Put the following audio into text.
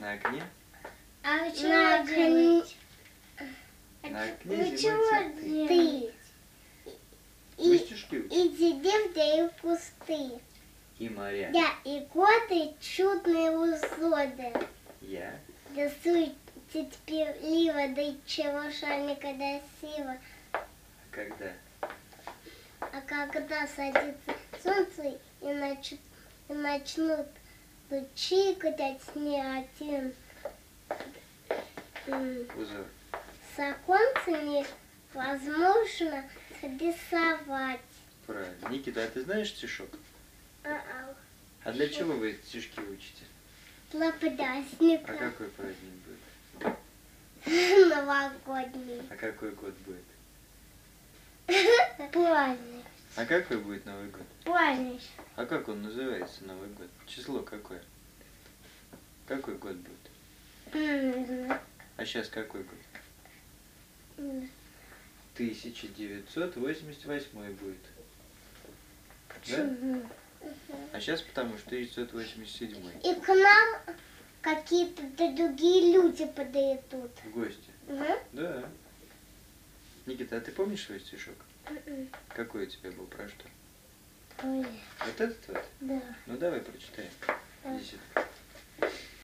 На окне? А что делать? На окне Ну зимой чего цветы. делать? Вы стишки учите? И деревья, и кусты. И моря. Я и годы чудные узоды. Я. Рисуйте терпеливо, да и чего шальника красиво. А когда? А когда садится солнце и начнут лучи катать не один Узор. с оконца невозможно срисовать. Правильно. Никита, а ты знаешь стишок? А для чего вы эти стишки учите? Для праздника. А какой праздник будет? Новогодний. А какой год будет? Праздник. А какой будет Новый год? Праздник. А как он называется, Новый год? Число какое? Какой год будет? А сейчас какой год? 1988 будет. Да? А сейчас потому что 1987. И к нам какие-то другие люди подойдут. В гости. Да. Никита, а ты помнишь свой стишок? Какой у тебя был, про что? Ой, Вот этот вот? да. Ну давай прочитай. Десятку.